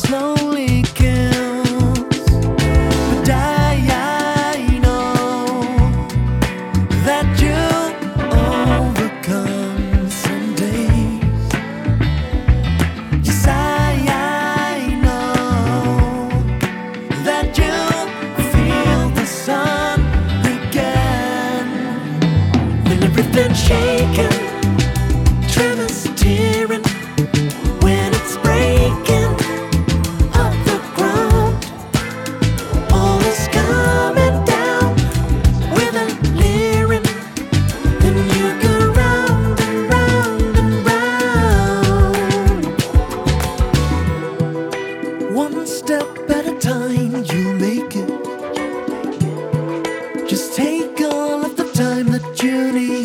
slowly kills. But I know that you'll overcome someday. Yes, I know that you'll feel the sun again. When everything's shaking, tremors tearing, when it's breaking up the ground, all is coming down with a leering. Then you go round and round and round. One step at a time, you make it. Just take all of the time that you need.